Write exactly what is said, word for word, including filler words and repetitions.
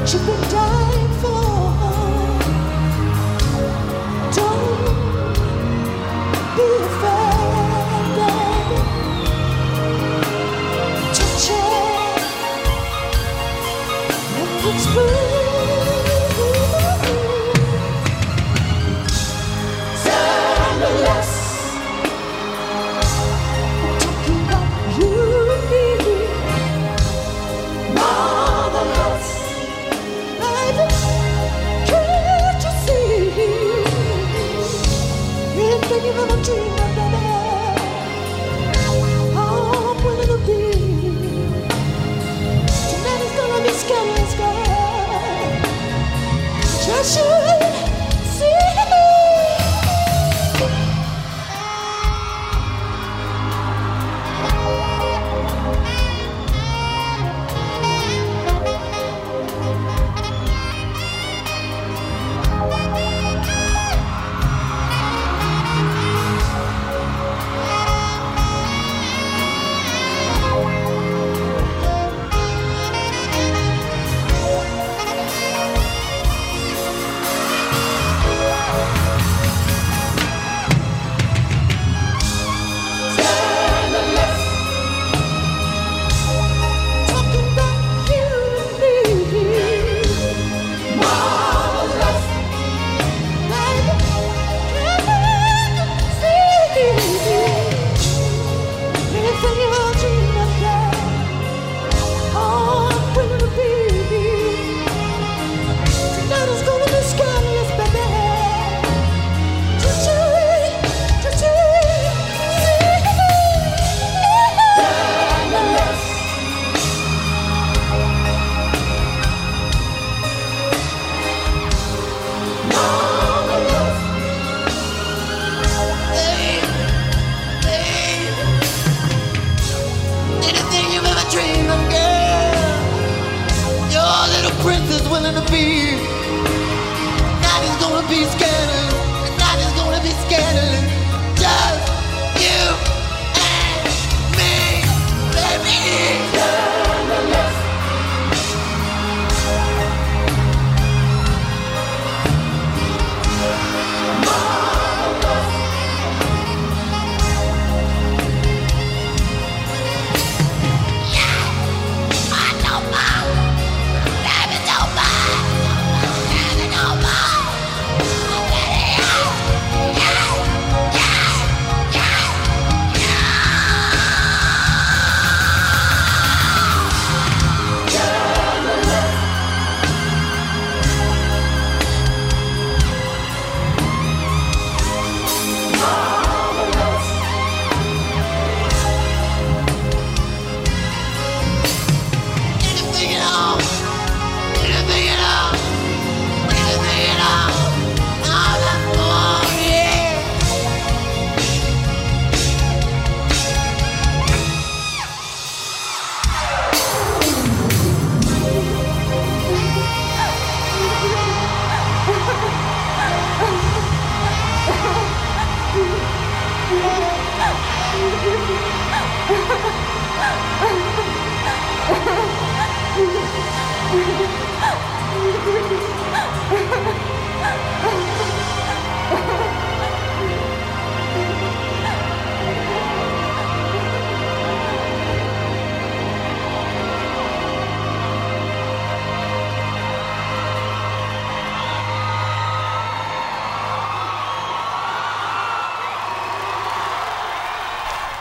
you've been dying for. Don't be afraid, baby. Touch it and explode. Scandalous. I'm talking about you and me. Marvelous. Baby, can't you see? Anything you've ever dreamed of, baby, I'm willing to be. Tonight is gonna be scandalous, girl. Just you see. Ha ha ha!